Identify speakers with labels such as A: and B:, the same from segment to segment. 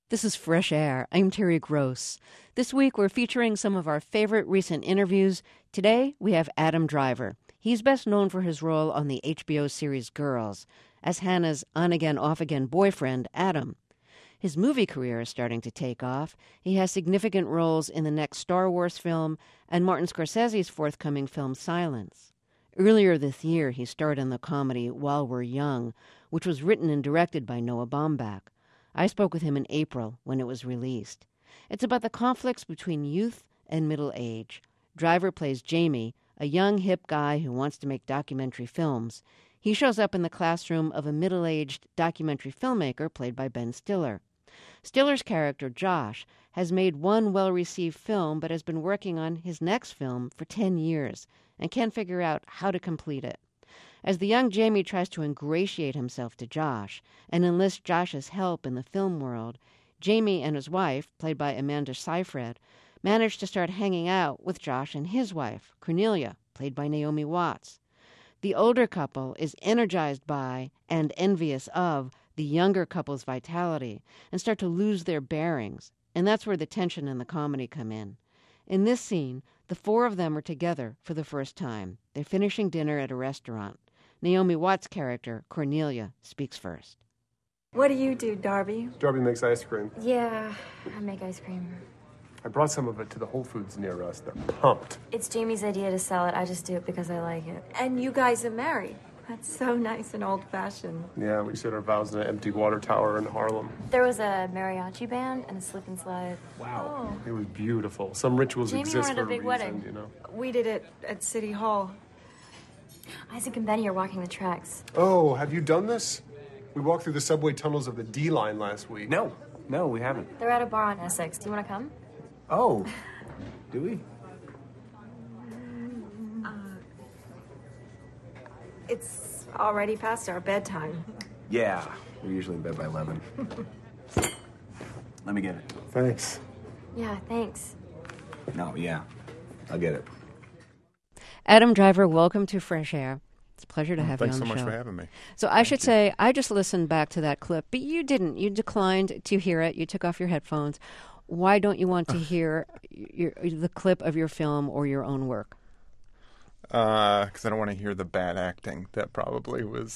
A: This is Fresh Air. I'm Terry Gross. This week we're featuring some of our favorite recent interviews. Today we have Adam Driver. He's best known for his role on the HBO series Girls as Hannah's on-again, off-again boyfriend, Adam. His movie career is starting to take off. He has significant roles in the next Star Wars film and Martin Scorsese's forthcoming film Silence. Earlier this year, he starred in the comedy While We're Young, which was written and directed by Noah Baumbach. I spoke with him in April when it was released. It's about the conflicts between youth and middle age. Driver plays Jamie, a young, hip guy who wants to make documentary films. He shows up in the classroom of a middle-aged documentary filmmaker played by Ben Stiller. Stiller's character, Josh, has made one well-received film but has been working on his next film for 10 years and can't figure out how to complete it. As the young Jamie tries to ingratiate himself to Josh and enlist Josh's help in the film world, Jamie and his wife, played by Amanda Seyfried, manage to start hanging out with Josh and his wife, Cornelia, played by Naomi Watts. The older couple is energized by and envious of the younger couple's vitality and start to lose their bearings, and that's where the tension and the comedy come in. In this scene, the four of them are together for the first time. They're finishing dinner at a restaurant. Naomi Watts' character, Cornelia, speaks first.
B: What do you do, Darby?
C: Darby makes ice cream.
B: Yeah, I make ice cream.
C: I brought some of it to the Whole Foods near us. They're pumped.
B: It's Jamie's idea to sell it. I just do it because I like it. And you guys are married. That's so nice and old-fashioned.
C: Yeah, we said our vows in an empty water tower in Harlem.
B: There was a mariachi band and a slip and slide.
C: Wow. Oh. It was beautiful. Some rituals
B: Jamie
C: exist
B: wanted
C: for
B: a big
C: reason,
B: wedding.
C: you know.
B: We did it at City Hall. Isaac and Benny are walking the tracks.
C: Oh, have you done this? We walked through the subway tunnels of the D line last week.
D: No, we haven't.
B: They're at a bar on Essex. Do you want to come?
D: Oh, do we?
B: It's already past our bedtime.
D: Yeah, we're usually in bed by 11. Let me get it.
C: Thanks.
B: Yeah, thanks.
D: No, yeah, I'll get it.
A: Adam Driver, welcome to Fresh Air. It's a pleasure to have you on the show.
E: Thanks so much for having me.
A: So I should say, I just listened back to that clip, but you didn't. You declined to hear it. You took off your headphones. Why don't you want to hear the clip of your film or your own work?
E: Because I don't want to hear the bad acting that probably was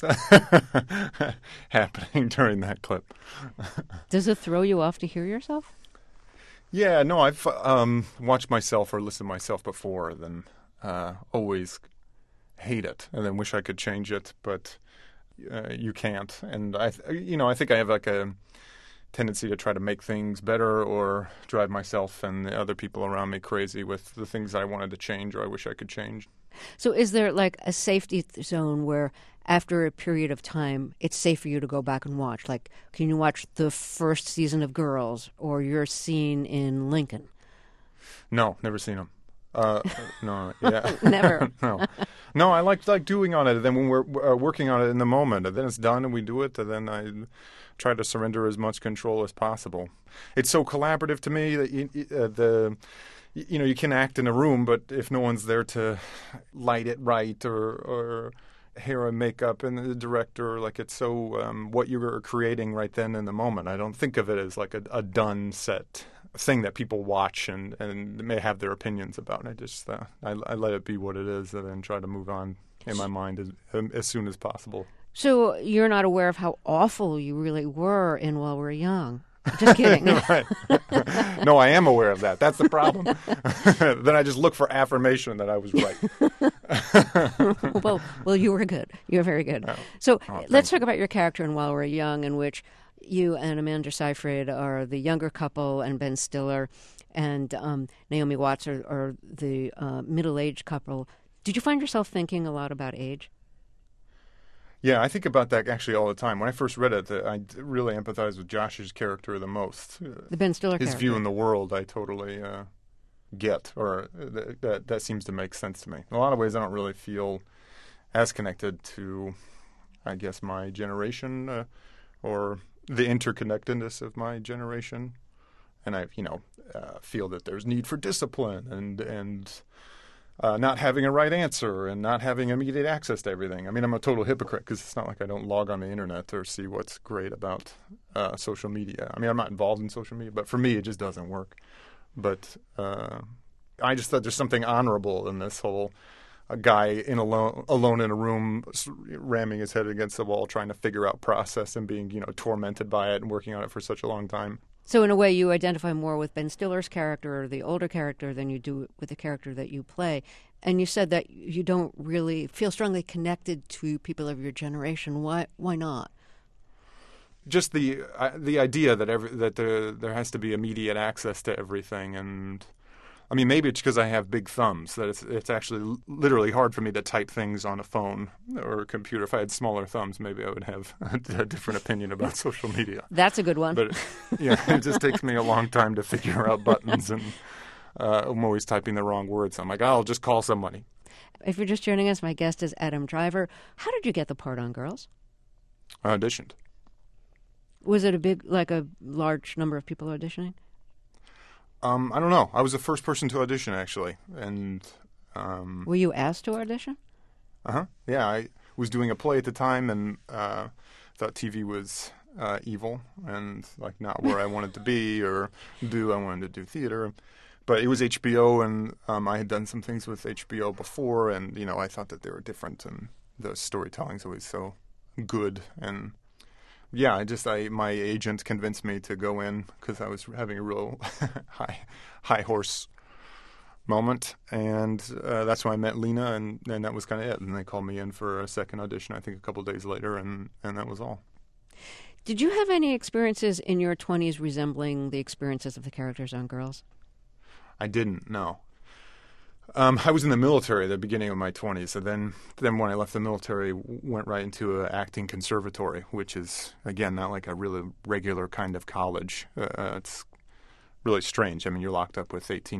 E: happening during that clip.
A: Does it throw you off to hear yourself?
E: Yeah, no, I've watched myself or listened to myself before, then always hate it, and then wish I could change it, but you can't. And I think I have like a tendency to try to make things better or drive myself and the other people around me crazy with the things I wanted to change or I wish I could change.
A: So is there like a safety zone where after a period of time it's safe for you to go back and watch? Like, can you watch the first season of Girls or your scene in Lincoln?
E: No, never seen them. No, yeah.
A: Never.
E: No, I like doing on it. And then when we're working on it in the moment, and then it's done and we do it, and then I try to surrender as much control as possible. It's so collaborative to me that you can act in a room, but if no one's there to light it right or hair and makeup and the director, like it's so what you're creating right then in the moment. I don't think of it as like a done set thing that people watch and may have their opinions about. I just I let it be what it is and then try to move on in my mind as soon as possible.
A: So you're not aware of how awful you really were in While We're Young? Just kidding.
E: Right. No, I am aware of that. That's the problem. Then I just look for affirmation that I was right.
A: Well, you were good. You were very good. So let's talk about your character in While We're Young, in which you and Amanda Seyfried are the younger couple, and Ben Stiller and Naomi Watts are the middle-aged couple. Did you find yourself thinking a lot about age?
E: Yeah, I think about that actually all the time. When I first read it, I really empathize with Josh's character the most.
A: The Ben Stiller
E: His
A: character.
E: view in the world, I totally get, or that seems to make sense to me. In a lot of ways, I don't really feel as connected to, I guess, my generation or the interconnectedness of my generation. And I, feel that there's need for discipline and not having a right answer and not having immediate access to everything. I mean, I'm a total hypocrite because it's not like I don't log on the internet or see what's great about social media. I mean, I'm not involved in social media, but for me, it just doesn't work. But I just thought there's something honorable in this whole guy alone in a room, ramming his head against the wall, trying to figure out process and being, tormented by it and working on it for such a long time.
A: So in a way, you identify more with Ben Stiller's character, or the older character, than you do with the character that you play. And you said that you don't really feel strongly connected to people of your generation. Why not?
E: Just the idea that there has to be immediate access to everything, and I mean, maybe it's because I have big thumbs that it's actually literally hard for me to type things on a phone or a computer. If I had smaller thumbs, maybe I would have a different opinion about social media.
A: That's a good one.
E: But it just takes me a long time to figure out buttons, and I'm always typing the wrong words. I'm like, I'll just call somebody.
A: If you're just joining us, my guest is Adam Driver. How did you get the part on Girls?
E: I auditioned.
A: Was it a large number of people auditioning?
E: I don't know. I was the first person to audition, actually. And
A: were you asked to audition?
E: Yeah, I was doing a play at the time and thought TV was evil and not where I wanted to be or do. I wanted to do theater. But it was HBO, and I had done some things with HBO before, and, I thought that they were different, and the storytelling's always so good. And yeah, my agent convinced me to go in because I was having a real high horse moment, and that's when I met Lena, and that was kind of it. And they called me in for a second audition, I think a couple of days later, and that was all.
A: Did you have any experiences in your 20s resembling the experiences of the characters on Girls?
E: I didn't, no. I was in the military at the beginning of my 20s, so then when I left the military, went right into an acting conservatory, which is, again, not like a really regular kind of college. It's really strange. I mean, you're locked up with 18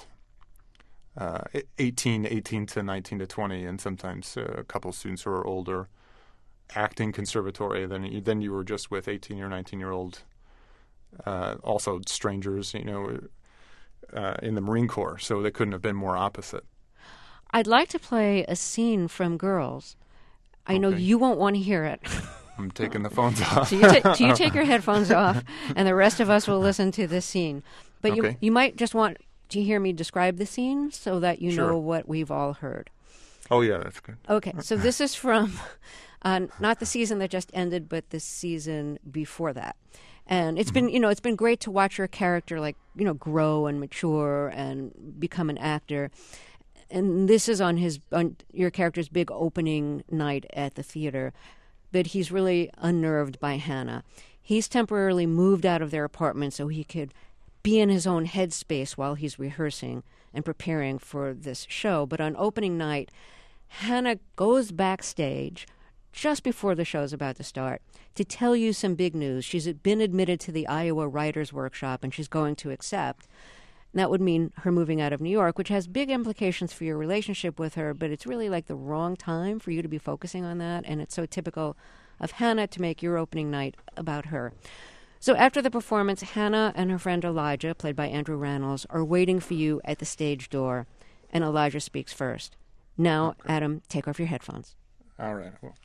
E: to 19 to 20, and sometimes a couple students who are older. Acting conservatory, then you were just with 18 or 19-year-old, also strangers, in the Marine Corps, so they couldn't have been more opposite.
A: I'd like to play a scene from Girls. I know you won't want to hear it.
E: I'm taking the phones off.
A: So you take your headphones off, and the rest of us will listen to this scene. But you might just want to hear me describe the scene so that you know what we've all heard.
E: Oh, yeah, that's good.
A: Okay, so this is from not the season that just ended, but the season before that. And it's been, it's been great to watch your character, grow and mature and become an actor. And this is on your character's big opening night at the theater. But he's really unnerved by Hannah. He's temporarily moved out of their apartment so he could be in his own headspace while he's rehearsing and preparing for this show. But on opening night, Hannah goes backstage just before the show's about to start to tell you some big news. She's been admitted to the Iowa Writers' Workshop, and she's going to accept. And that would mean her moving out of New York, which has big implications for your relationship with her, but it's really the wrong time for you to be focusing on that, and it's so typical of Hannah to make your opening night about her. So after the performance, Hannah and her friend Elijah, played by Andrew Rannells, are waiting for you at the stage door, and Elijah speaks first. Now, Adam, take off your headphones.
E: All right. Well.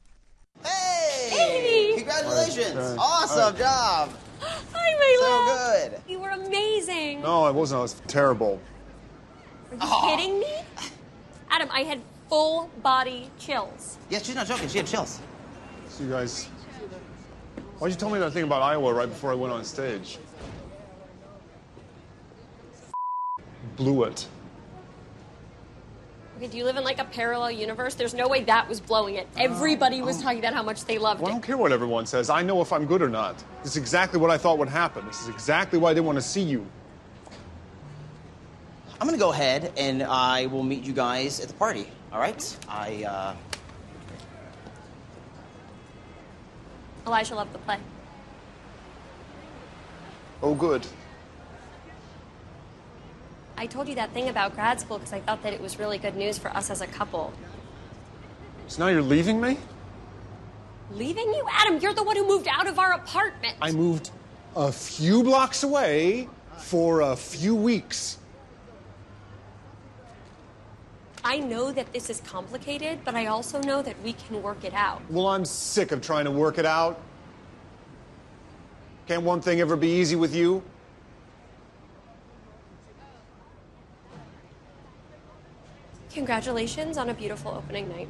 F: Hey! Congratulations! Awesome job!
G: Hi, Layla!
F: So good!
G: You were amazing!
C: No, I wasn't. I was terrible.
G: Are you kidding me? Adam, I had full body chills.
F: Yes, she's not joking. She had chills.
C: So you guys... Why'd you tell me that thing about Iowa right before I went on stage? Blew it.
G: Okay, do you live in a parallel universe? There's no way that was blowing it. Everybody was talking about how much they loved
C: Well, I
G: it.
C: don't care what everyone says. I know if I'm good or not. This is exactly what I thought would happen. This is exactly why I didn't want to see you.
F: I'm gonna go ahead and I will meet you guys at the party, all right?
G: Elijah loved the play.
C: Oh, good.
G: I told you that thing about grad school because I thought that it was really good news for us as a couple.
C: So now you're leaving me?
G: Leaving you? Adam, you're the one who moved out of our apartment.
C: I moved a few blocks away for a few weeks.
G: I know that this is complicated, but I also know that we can work it out.
C: Well, I'm sick of trying to work it out. Can't one thing ever be easy with you?
G: Congratulations on a beautiful opening night.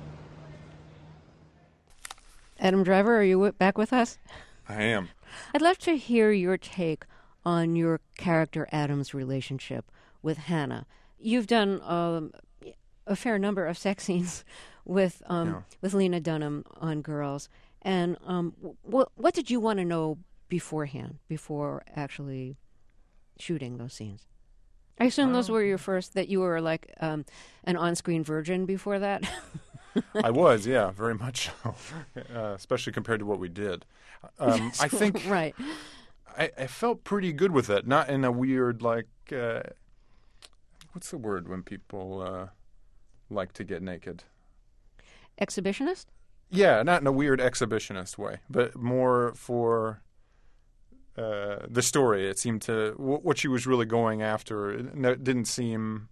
A: Adam Driver, are you back with us?
E: I am.
A: I'd love to hear your take on your character Adam's relationship with Hannah. You've done a fair number of sex scenes with Lena Dunham on Girls, and what did you want to know beforehand, before actually shooting those scenes? I assume those were your first, that you were like an on-screen virgin before that?
E: I was, yeah, very much so, especially compared to what we did. I think
A: right.
E: I felt pretty good with it, not in a weird, like, what's the word when people like to get naked?
A: Exhibitionist?
E: Yeah, not in a weird exhibitionist way, but more for the story. It seemed to, what she was really going after, it didn't seem...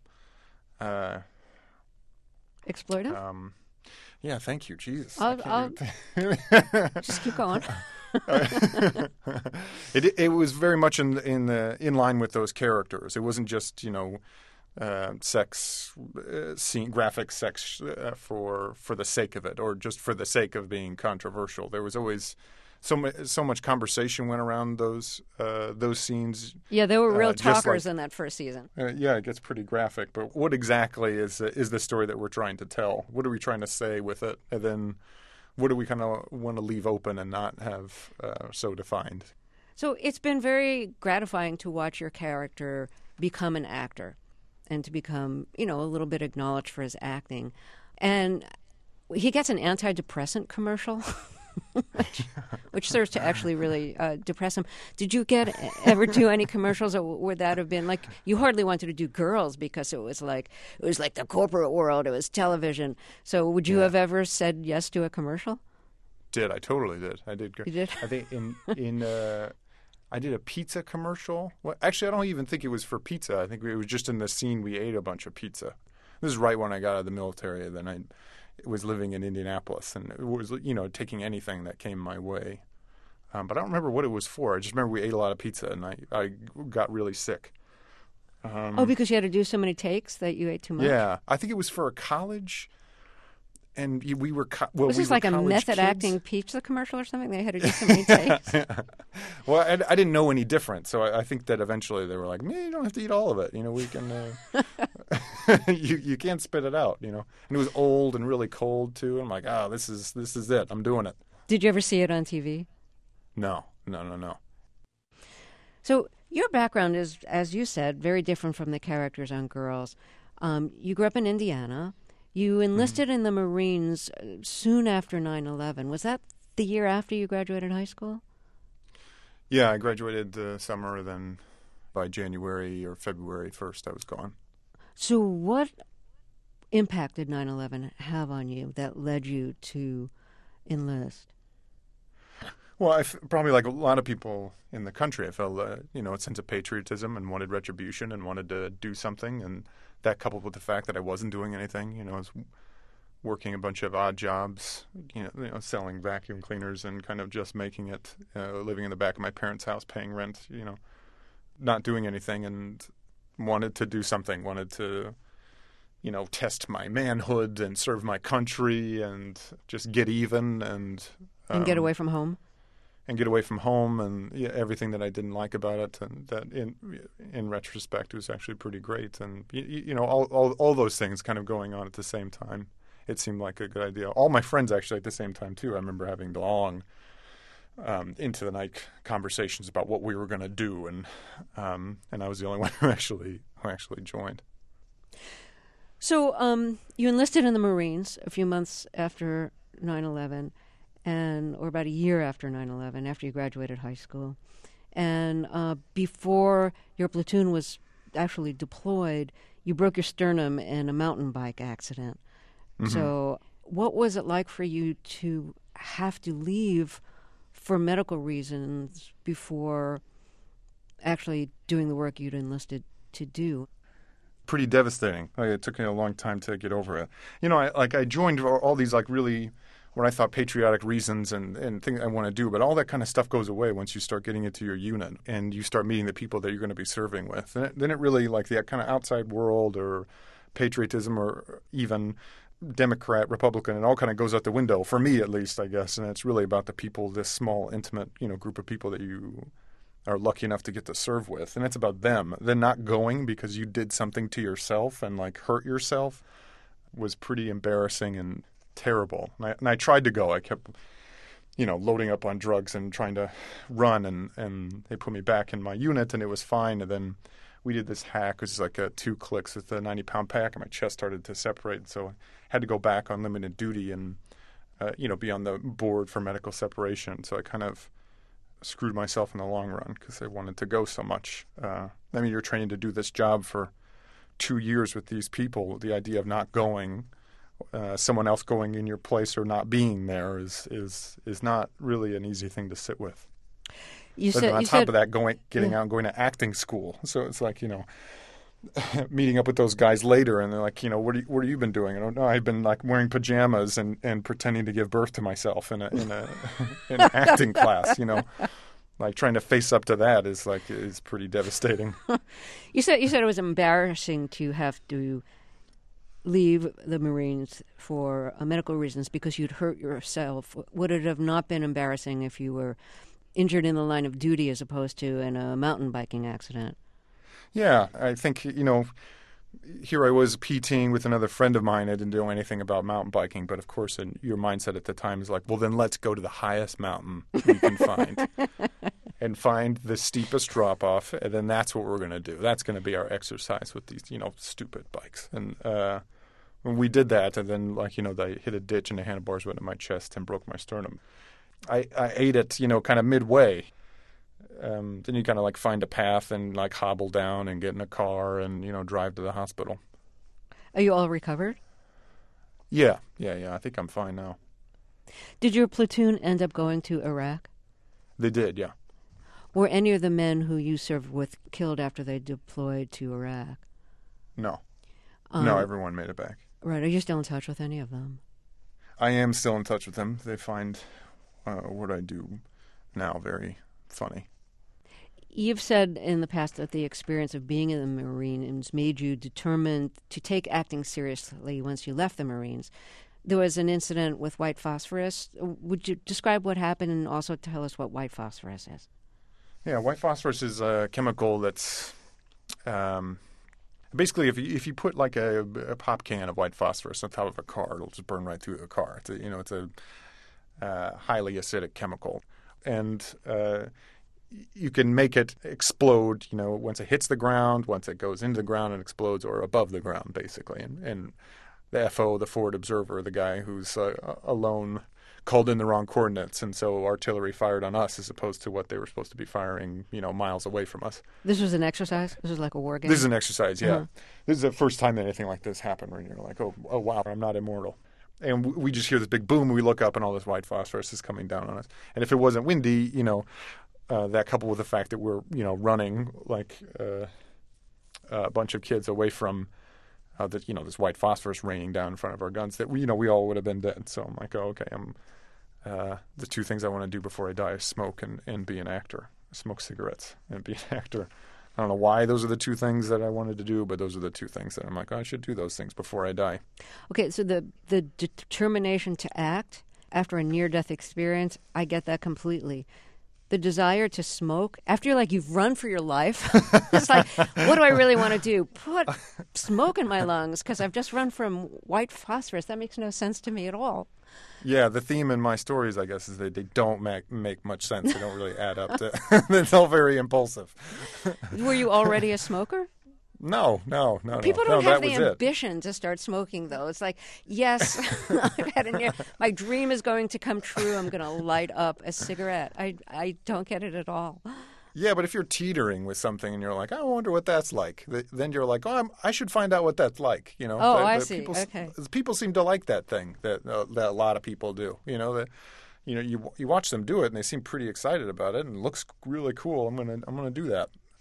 A: exploitive?
E: Yeah, thank you. Jesus.
A: I'll just keep going.
E: It was very much in line with those characters. It wasn't just sex scene, graphic sex for the sake of it, or just for the sake of being controversial. There was always so much conversation went around those scenes.
A: Yeah, there were real talkers
E: like,
A: in that first season.
E: Yeah, it gets pretty graphic. But what exactly is the story that we're trying to tell? What are we trying to say with it? And then what do we kind of want to leave open and not have so defined?
A: So it's been very gratifying to watch your character become an actor and to become, a little bit acknowledged for his acting. And he gets an antidepressant commercial. which serves to actually really depress him. Did you ever do any commercials, or would that have been like, you hardly wanted to do Girls because it was like the corporate world, it was television. So would you have ever said yes to a commercial?
E: I totally did. I did.
A: You did?
E: I think I did a pizza commercial. Well, actually, I don't even think it was for pizza. I think it was just in the scene we ate a bunch of pizza. This is right when I got out of the military. Then I was living in Indianapolis, and it was, taking anything that came my way. But I don't remember what it was for. I just remember we ate a lot of pizza, and I got really sick.
A: Because you had to do so many takes that you ate too much?
E: Yeah. I think it was for a college, and we were
A: was this like a method
E: kids.
A: Acting pizza commercial or something? They had to do so many takes?
E: Well, I didn't know any different, so I think that eventually they were like, "Man, you don't have to eat all of it. We can. You can't spit it out. And it was old and really cold too. I'm like, oh, this is it. I'm doing it."
A: Did you ever see it on TV?
E: No.
A: So your background is, as you said, very different from the characters on Girls. You grew up in Indiana. You enlisted in the Marines soon after 9/11. Was that the year after you graduated high school?
E: Yeah, I graduated the summer. Then by January or February 1st, I was gone. So
A: what impact did 9/11 have on you that led you to enlist?
E: Well, probably like a lot of people in the country, I felt a sense of patriotism and wanted retribution and wanted to do something. And that coupled with the fact that I wasn't doing anything, I was working a bunch of odd jobs, selling vacuum cleaners and kind of just making it, living in the back of my parents' house, paying rent, not doing anything, and wanted to do something, wanted to, test my manhood and serve my country and just get even and
A: get away from home.
E: And get away from home and everything that I didn't like about it, and that in retrospect was actually pretty great. And all those things kind of going on at the same time, it seemed like a good idea. All my friends actually at the same time too. I remember having long into the night conversations about what we were going to do, and I was the only one who actually joined. So
A: you enlisted in the Marines a few months after 9/11. Or about a year after 9/11, after you graduated high school. And before your platoon was actually deployed, you broke your sternum in a mountain bike accident. Mm-hmm. So what was it like for you to have to leave for medical reasons before actually doing the work you'd enlisted to do?
E: pretty devastating. It took me a long time to get over it. I joined all these really what I thought patriotic reasons and things I want to do, but all that kind of stuff goes away once you start getting into your unit and you start meeting the people that you're going to be serving with. And then it really, the kind of outside world or patriotism or even Democrat, Republican, it all kind of goes out the window, for me at least, I guess. And it's really about the people, this small, intimate, group of people that you are lucky enough to get to serve with. And it's about them. Then not going because you did something to yourself and hurt yourself was pretty embarrassing and terrible. And I tried to go. I kept, loading up on drugs and trying to run, and they put me back in my unit, and it was fine. And then we did this hack. It was 2 clicks with a 90-pound pack, and my chest started to separate. So I had to go back on limited duty and, be on the board for medical separation. So I kind of screwed myself in the long run because I wanted to go so much. You're training to do this job for 2 years with these people. The idea of not going, someone else going in your place or not being there is not really an easy thing to sit with. On top of that, getting out and going to acting school. So it's meeting up with those guys later, and they're like, what have you been doing? I don't know. I've been wearing pajamas and pretending to give birth to myself in an acting class. Trying to face up to that is pretty devastating.
A: You said it was embarrassing to have to leave the Marines for medical reasons because you'd hurt yourself. Would it have not been embarrassing if you were injured in the line of duty as opposed to in a mountain biking accident?
E: Yeah, I think, here I was PTing with another friend of mine. I didn't know anything about mountain biking, but of course your mindset at the time is well, then let's go to the highest mountain we can find and find the steepest drop-off, and then that's what we're going to do. That's going to be our exercise with these, stupid bikes. And when we did that, and then, they hit a ditch and the handlebars went in my chest and broke my sternum. I ate it, kind of midway. Then you kind of find a path and hobble down and get in a car and, drive to the hospital.
A: Are you all recovered?
E: Yeah. I think I'm fine now.
A: Did your platoon end up going to Iraq?
E: They did, yeah.
A: Were any of the men who you served with killed after they deployed to Iraq?
E: No. No, everyone made it back.
A: Right. Are you still in touch with any of them?
E: I am still in touch with them. They find what I do now very funny.
A: You've said in the past that the experience of being in the Marines made you determined to take acting seriously once you left the Marines. There was an incident with white phosphorus. Would you describe what happened and also tell us what white phosphorus is?
E: Yeah, white phosphorus is a chemical that's basically if you put a pop can of white phosphorus on top of a car, it'll just burn right through the car. It's a highly acidic chemical, and you can make it explode, once it hits the ground, once it goes into the ground and explodes, or above the ground, basically. And the FO, the forward observer, the guy who's alone, called in the wrong coordinates, and so artillery fired on us as opposed to what they were supposed to be firing, miles away from us.
A: This was an exercise? This was like a war game?
E: This is an exercise, yeah. Uh-huh. This is the first time that anything like this happened where you're like, oh wow, I'm not immortal. And we just hear this big boom, we look up, and all this white phosphorus is coming down on us. And if it wasn't windy, that coupled with the fact that we're, running a bunch of kids away from this white phosphorus raining down in front of our guns, that we all would have been dead. So I'm like, oh, okay, the 2 things I want to do before I die is smoke and be an actor. Smoke cigarettes and be an actor. I don't know why those are the 2 things that I wanted to do, but those are the 2 things that I'm like, I should do those things before I die.
A: Okay, so the determination to act after a near-death experience, I get that completely. The desire to smoke, after you've run for your life, it's like, what do I really want to do? Put smoke in my lungs because I've just run from white phosphorus. That makes no sense to me at all.
E: Yeah, the theme in my stories, I guess, is that they don't make much sense. They don't really add up to. It's all very impulsive.
A: Were you already a smoker?
E: No.
A: People don't have the ambition to start smoking, though. It's like, yes, I've had my dream is going to come true. I'm going to light up a cigarette. I don't get it at all.
E: Yeah, but if you're teetering with something and you're like, I wonder what that's like, then you're like, I should find out what that's like.
A: Oh, I see. Okay.
E: People seem to like that thing that a lot of people do. You watch them do it and they seem pretty excited about it and it looks really cool. I'm gonna do that.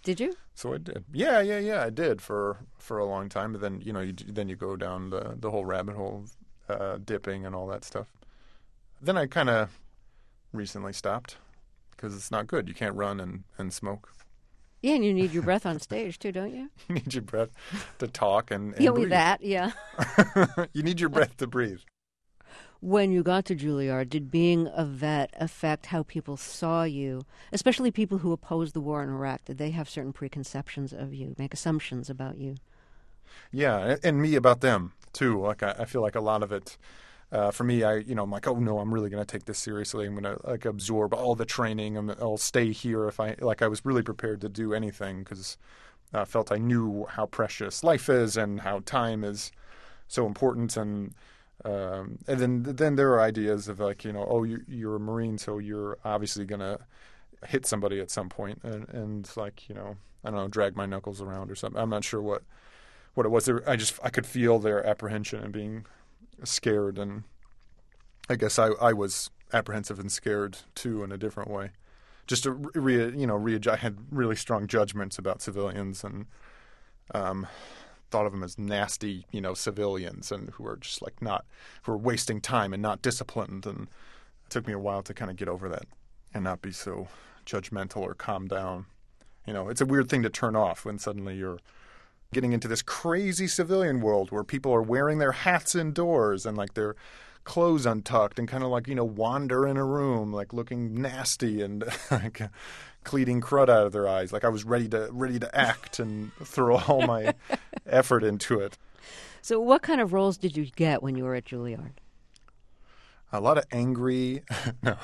A: Did you?
E: So I did. Yeah. I did for a long time. But then you go down the whole rabbit hole of dipping and all that stuff. Then I kind of recently stopped because it's not good. You can't run and smoke.
A: Yeah, and you need your breath on stage too, don't you?
E: You need your breath to talk and
A: Yeah,
E: breathe.
A: with that, yeah.
E: You need your breath to breathe.
A: When you got to Juilliard, did being a vet affect how people saw you, especially people who opposed the war in Iraq? Did they have certain preconceptions of you, make assumptions about you?
E: Yeah, and me about them too. Like I feel like a lot of it, for me, I'm like, oh no, I'm really going to take this seriously. I'm going to absorb all the training. I'll stay here if I was really prepared to do anything because I felt I knew how precious life is and how time is so important. And then there are ideas of like, you're a Marine, so you're obviously going to hit somebody at some point and like, I don't know, drag my knuckles around or something. I'm not sure what it was. I could feel their apprehension and being scared, and I guess I was apprehensive and scared too in a different way. Just to I had really strong judgments about civilians and thought of them as nasty, civilians and who are just like who are wasting time and not disciplined. And it took me a while to kind of get over that and not be so judgmental or calm down. It's a weird thing to turn off when suddenly you're getting into this crazy civilian world where people are wearing their hats indoors and like their clothes untucked and kind of like, wander in a room like looking nasty and like cleaning crud out of their eyes. Like I was ready to act and throw all my effort into it.
A: So what kind of roles did you get when you were at Juilliard?
E: A lot of angry. No,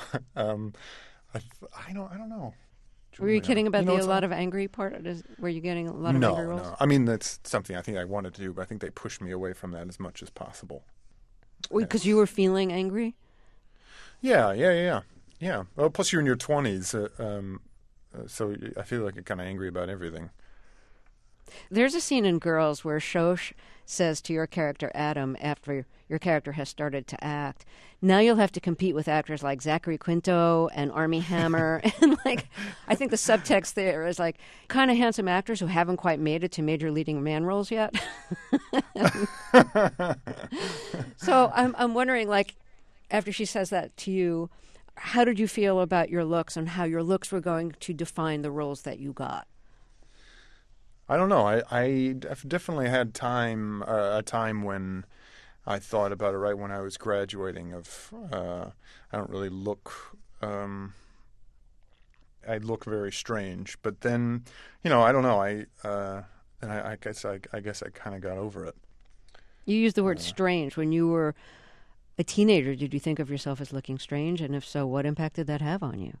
E: I don't know.
A: Were you kidding about a lot of angry part? Were you getting a lot of angry roles?
E: No. I mean, that's something I think I wanted to do, but I think they pushed me away from that as much as possible.
A: Because you were feeling angry?
E: Yeah. Well, plus you're in your 20s, so I feel like you're kind of angry about everything.
A: There's a scene in Girls where Shosh says to your character, Adam, after your character has started to act, now you'll have to compete with actors like Zachary Quinto and Armie Hammer. And I think the subtext there is like kind of handsome actors who haven't quite made it to major leading man roles yet. So I'm wondering, after she says that to you, how did you feel about your looks and how your looks were going to define the roles that you got?
E: I don't know. I've definitely had a time when I thought about it right when I was graduating I don't really look I look very strange. But then, I don't know. I guess I kind of got over it.
A: You used the word strange. When you were a teenager, did you think of yourself as looking strange? And if so, what impact did that have on you?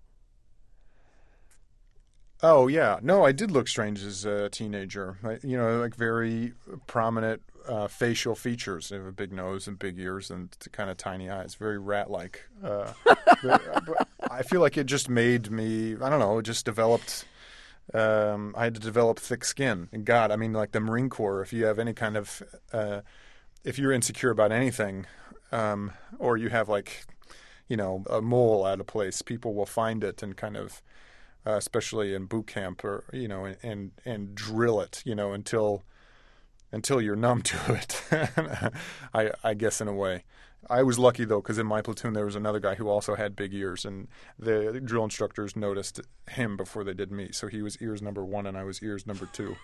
E: Oh, yeah. No, I did look strange as a teenager. Like very prominent facial features. I have a big nose and big ears and kind of tiny eyes. Very rat-like. I feel like it just made me, I don't know, it just developed, I had to develop thick skin. And God, I mean, like the Marine Corps, if you have any kind of, if you're insecure about anything, or you have a mole out of place, people will find it and kind of, especially in boot camp, or and drill it, until you're numb to it. I guess in a way, I was lucky though, because in my platoon there was another guy who also had big ears, and the drill instructors noticed him before they did me. So he was ears number 1, and I was ears number 2.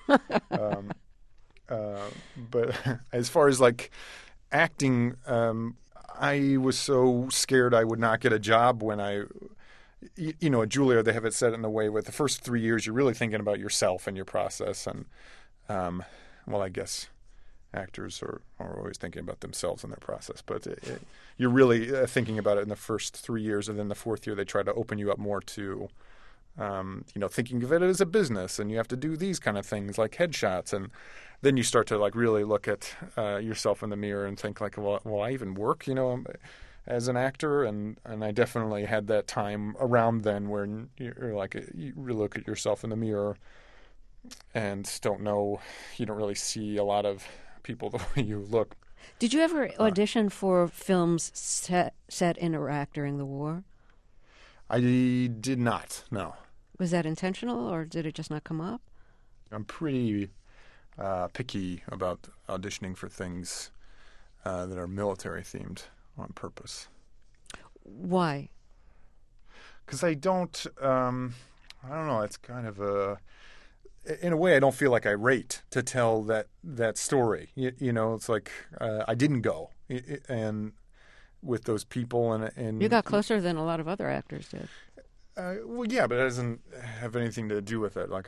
E: But as far as acting, I was so scared I would not get a job when at Juilliard, they have it set in a way where the first 3 years you're really thinking about yourself and your process. And, I guess actors are always thinking about themselves and their process. But you're really thinking about it in the first 3 years. And then the 4th year, they try to open you up more to, thinking of it as a business. And you have to do these kind of things like headshots. And then you start to really look at yourself in the mirror and think will I even work, as an actor, and I definitely had that time around then where you're you look at yourself in the mirror and don't really see a lot of people the way you look.
A: Did you ever audition for films set in Iraq during the war?
E: I did not, no.
A: Was that intentional, or did it just not come up?
E: I'm pretty picky about auditioning for things that are military themed on purpose.
A: Why?
E: Because I don't know, it's kind of in a way I don't feel like I rate to tell that story. You know, it's like I didn't go. And with those people and
A: You got closer than a lot of other actors did.
E: Well, yeah, but it doesn't have anything to do with it. Like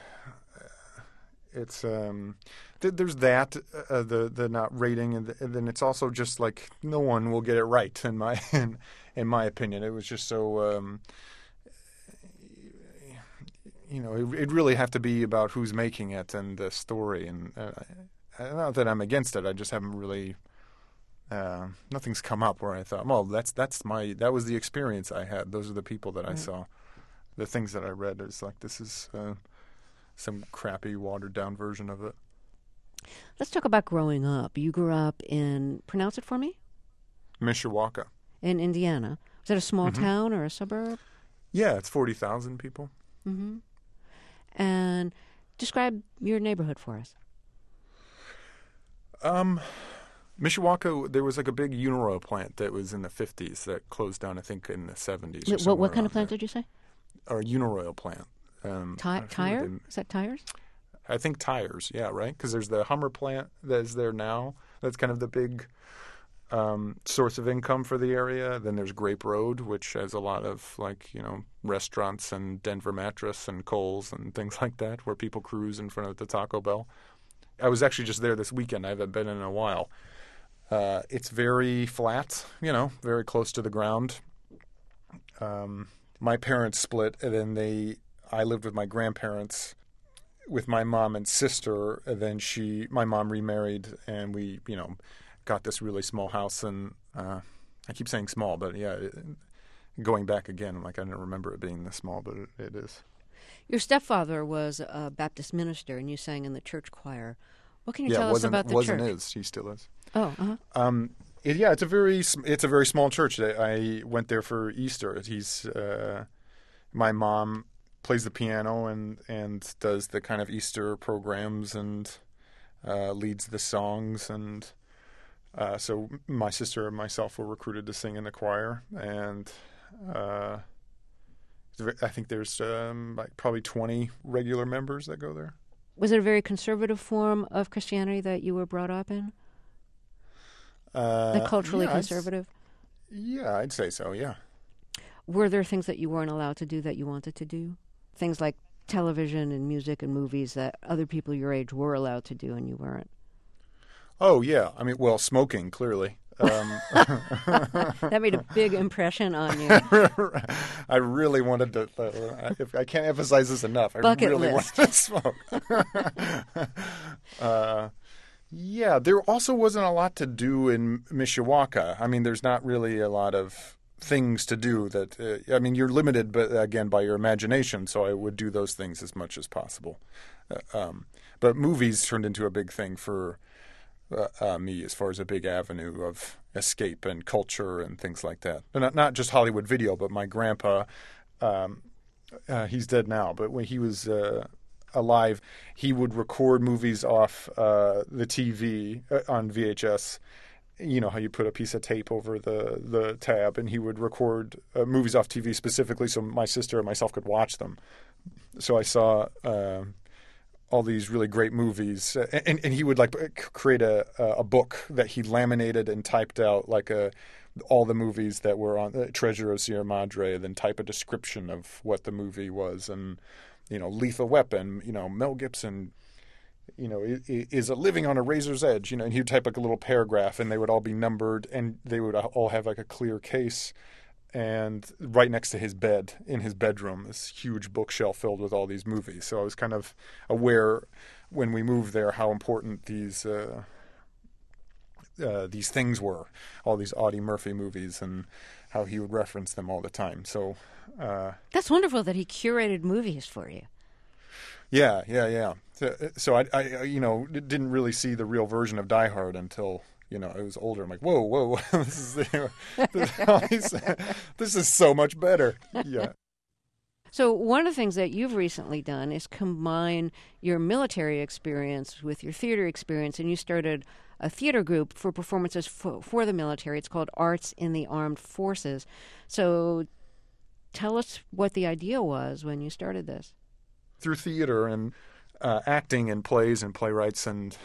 E: it's there's that the not rating, and then it's also just like no one will get it right in my opinion. It was just so it'd really have to be about who's making it and the story, and not that I'm against it. I just haven't really. Nothing's come up where I thought, well, that was the experience I had. Those are the people that I saw. The things that I read is like, this is some crappy, watered down version of it.
A: Let's talk about growing up. You grew up in, pronounce it for me?
E: Mishawaka.
A: In Indiana. Was it a small town or a suburb?
E: Yeah, it's 40,000 people.
A: Mm-hmm. And describe your neighborhood for us.
E: Mishawaka, there was like a big Uniroyal plant that was in the 50s that closed down, I think, in the 70s.
A: What kind of plant did you say?
E: Or a Uniroyal plant.
A: Tire? Is that tires?
E: I think tires, yeah, right? Because there's the Hummer plant that is there now. That's kind of the big source of income for the area. Then there's Grape Road, which has a lot of, restaurants and Denver Mattress and Kohl's and things like that, where people cruise in front of the Taco Bell. I was actually just there this weekend. I haven't been in a while. It's very flat, very close to the ground. My parents split, and then I lived with my grandparents, with my mom and sister. And then my mom remarried, and we, got this really small house. And I keep saying small, but yeah, going back again, I'm like, I didn't remember it being this small, but it is.
A: Your stepfather was a Baptist minister, and you sang in the church choir. What can you tell us about the church?
E: Yeah, is. He still is.
A: Oh, uh-huh.
E: It's a very small church. I went there for Easter. My mom plays the piano and does the kind of Easter programs and leads the songs, and so my sister and myself were recruited to sing in the choir, and I think there's probably 20 regular members that go there.
A: Was it a very conservative form of Christianity that you were brought up in? Like culturally conservative?
E: Yeah, I'd say so, yeah.
A: Were there things that you weren't allowed to do that you wanted to do? Things like television and music and movies that other people your age were allowed to do and you weren't?
E: Oh, yeah. I mean, well, smoking, clearly.
A: That made a big impression on you.
E: I really wanted to. I can't emphasize this enough.
A: Bucket
E: really
A: list.
E: wanted to smoke. Yeah, there also wasn't a lot to do in Mishawaka. I mean, there's not really a lot of things to do that. You're limited, but again, by your imagination. So I would do those things as much as possible. But movies turned into a big thing for me, as far as a big avenue of escape and culture and things like that. And not just Hollywood video, but my grandpa, he's dead now, but when he was alive, he would record movies off the TV on VHS. You know how you put a piece of tape over the tab, and he would record movies off TV specifically so my sister and myself could watch them. So I saw all these really great movies, and he would create a book that he laminated and typed out all the movies that were on Treasure of Sierra Madre, and then type a description of what the movie was, and Lethal Weapon, Mel Gibson, is living on a razor's edge, and he would type a little paragraph, and they would all be numbered, and they would all have a clear case. And right next to his bed in his bedroom, this huge bookshelf filled with all these movies. So I was kind of aware when we moved there how important these things were, all these Audie Murphy movies, and how he would reference them all the time. So
A: that's wonderful that he curated movies for you.
E: Yeah. So I didn't really see the real version of Die Hard until I was older. I'm like, whoa, this is so much better. Yeah.
A: So one of the things that you've recently done is combine your military experience with your theater experience, and you started a theater group for performances for the military. It's called Arts in the Armed Forces. So tell us what the idea was when you started this.
E: Through theater and acting and plays and playwrights, and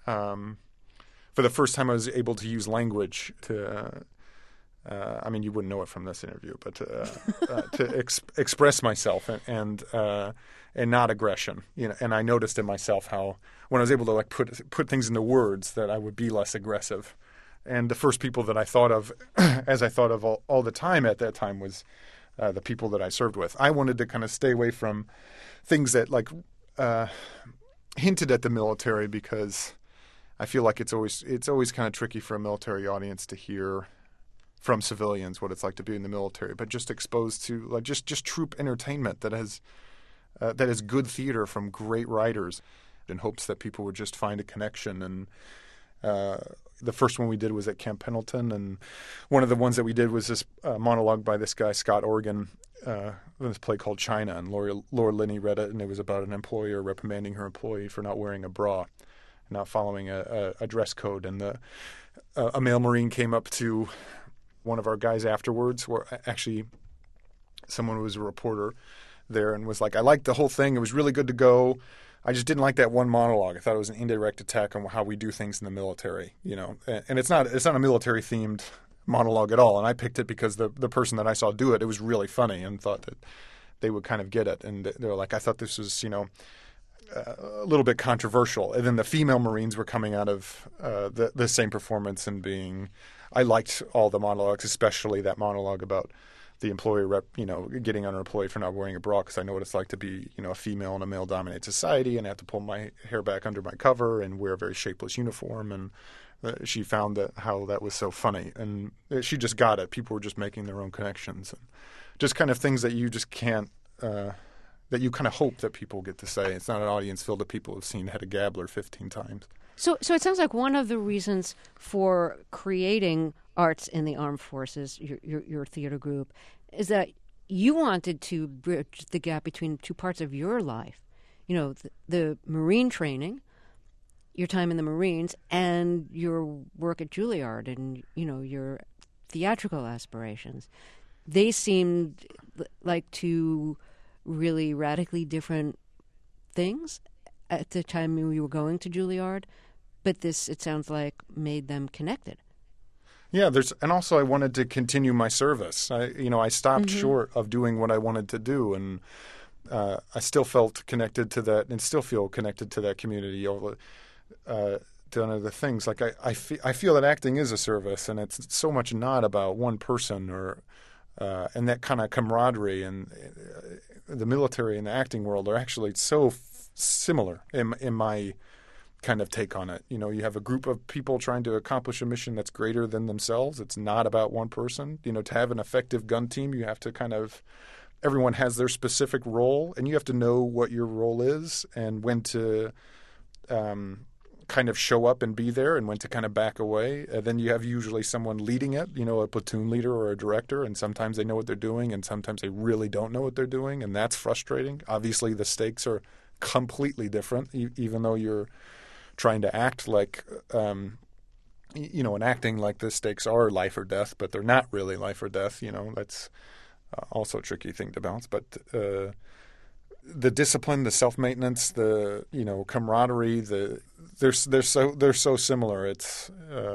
E: for the first time I was able to use language to I mean, you wouldn't know it from this interview, but to express myself and not aggression. You know, and I noticed in myself how when I was able to like put things into words that I would be less aggressive. And the first people that I thought of, as I thought of all the time at that time, was the people that I served with. I wanted to kind of stay away from things that like hinted at the military, because I feel like it's always kind of tricky for a military audience to hear from civilians what it's like to be in the military, but just exposed to like just troop entertainment that is good theater from great writers, in hopes that people would just find a connection. And the first one we did was at Camp Pendleton, and one of the ones that we did was this monologue by this guy Scott Organ, this play called China, and Laura Linney read it, and it was about an employer reprimanding her employee for not wearing a bra, not following a dress code. And a male Marine came up to one of our guys afterwards, where actually someone who was a reporter there, and was like, I liked the whole thing. It was really good to go. I just didn't like that one monologue. I thought it was an indirect attack on how we do things in the military, you know. And it's not a military themed monologue at all. And I picked it because the person that I saw do it was really funny, and thought that they would kind of get it. And they were like, I thought this was, you know, a little bit controversial. And then the female Marines were coming out of the same performance and being, I liked all the monologues, especially that monologue about the employer getting on an employee for not wearing a bra, because I know what it's like to be, you know, a female in a male-dominated society and have to pull my hair back under my cover and wear a very shapeless uniform. And she found how that was so funny, and she just got it. People were just making their own connections, and just kind of things that you just can't. That you kind of hope that people get to say. It's not an audience filled with people who've seen Hedda Gabler 15 times.
A: So it sounds like one of the reasons for creating Arts in the Armed Forces, your theater group, is that you wanted to bridge the gap between two parts of your life. You know, the Marine training, your time in the Marines, and your work at Juilliard, and, you know, your theatrical aspirations. They seemed like two really radically different things at the time you were going to Juilliard, but this, it sounds like, made them connected.
E: Yeah, and also I wanted to continue my service. I stopped short of doing what I wanted to do, and I still felt connected to that, and still feel connected to that community. Done other things. Like I feel that acting is a service, and it's so much not about one person and that kind of camaraderie. And the military and the acting world are actually so similar in my kind of take on it. You know, you have a group of people trying to accomplish a mission that's greater than themselves. It's not about one person. You know, to have an effective gun team, you have to everyone has their specific role, and you have to know what your role is and when to kind of show up and be there, and when to kind of back away. And then you have usually someone leading it, you know, a platoon leader or a director, and sometimes they know what they're doing and sometimes they really don't know what they're doing, and that's frustrating. Obviously, the stakes are completely different, even though you're trying to act like, you know, in acting, like the stakes are life or death, but they're not really life or death. You know, that's also a tricky thing to balance. But the discipline, the self-maintenance, the, you know, camaraderie, they're so similar. It's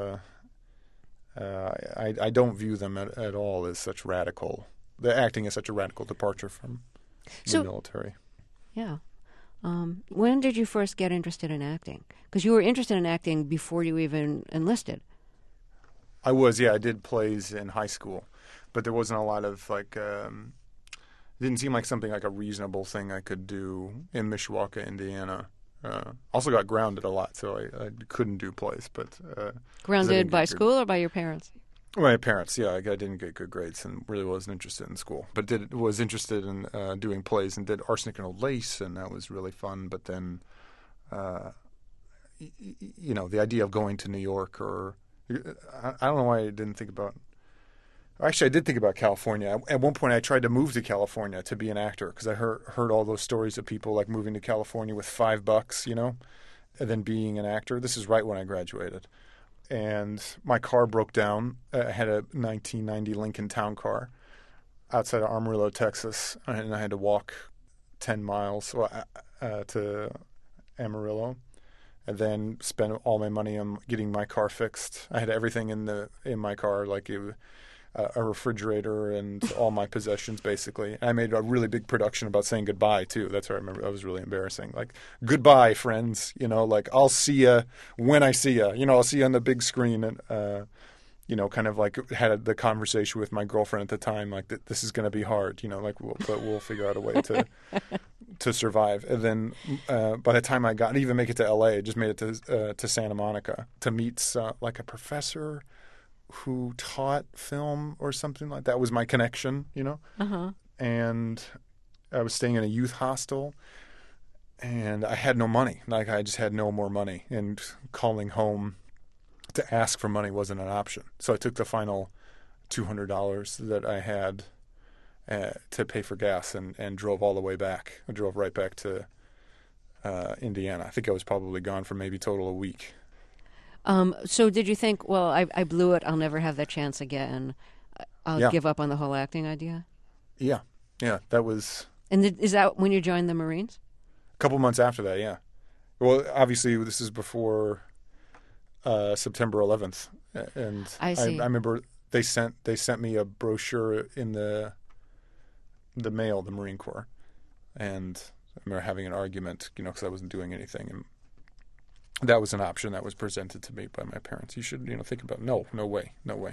E: I don't view them at all as such radical. The acting is such a radical departure from the military.
A: Yeah. When did you first get interested in acting? Because you were interested in acting before you even enlisted.
E: I was, yeah. I did plays in high school, but there wasn't a lot of like. It didn't seem like something like a reasonable thing I could do in Mishawaka, Indiana. Also got grounded a lot, so I couldn't do plays. But
A: grounded by school or by your parents?
E: My parents, yeah. I didn't get good grades and really wasn't interested in school. But was interested in doing plays and did Arsenic and Old Lace, and that was really fun. But then, you know, the idea of going to New York, or I don't know why I didn't think about Actually, I did think about California. At one point, I tried to move to California to be an actor because I heard all those stories of people like moving to California with $5, and then being an actor. This is right when I graduated. And my car broke down. I had a 1990 Lincoln Town Car outside of Amarillo, Texas, and I had to walk 10 miles to Amarillo, and then spend all my money on getting my car fixed. I had everything in my car, like a refrigerator and all my possessions, basically. And I made a really big production about saying goodbye, too. That's what I remember. That was really embarrassing. Like, goodbye, friends. Like, I'll see you when I see you. I'll see you on the big screen. And, kind of like had the conversation with my girlfriend at the time, like, this is going to be hard, but we'll figure out a way to survive. And then by the time I didn't even make it to L.A., I just made it to Santa Monica to meet like a professor who taught film or something like that. Was my connection,
A: Uh-huh.
E: And I was staying in a youth hostel, and I had no money. Like, I just had no more money, and calling home to ask for money wasn't an option. So I took the final $200 that I had to pay for gas and drove all the way back. I drove right back to Indiana. I think I was probably gone for maybe total a week.
A: So did you think, well, I blew it, I'll never have that chance again, I'll give up on the whole acting idea?
E: Yeah, that was...
A: And is that when you joined the Marines?
E: A couple months after that, yeah. Well, obviously, this is before September 11th. And
A: I see.
E: I remember they sent me a brochure in the mail, the Marine Corps. And I remember having an argument, because I wasn't doing anything. And that was an option that was presented to me by my parents. You should, think about it. No way.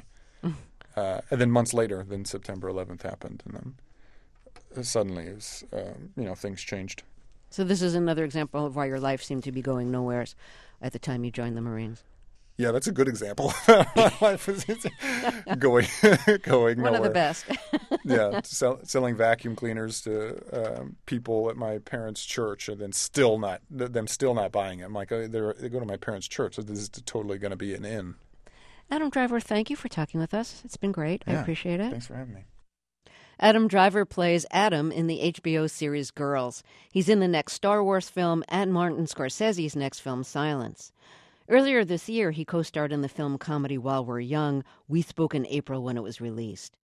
E: And then months later, then September 11th happened, and then suddenly it was, things changed.
A: So this is another example of why your life seemed to be going nowhere at the time you joined the Marines.
E: Yeah, that's a good example. My life was going nowhere.
A: One of the best.
E: Yeah, selling vacuum cleaners to people at my parents' church, and then still not buying it. I'm like, they go to my parents' church, so this is totally going to be an in.
A: Adam Driver, thank you for talking with us. It's been great.
E: Yeah,
A: I appreciate it.
E: Thanks for having me.
A: Adam Driver plays Adam in the HBO series Girls. He's in the next Star Wars film and Martin Scorsese's next film, Silence. Earlier this year, he co-starred in the film comedy While We're Young. We spoke in April when it was released.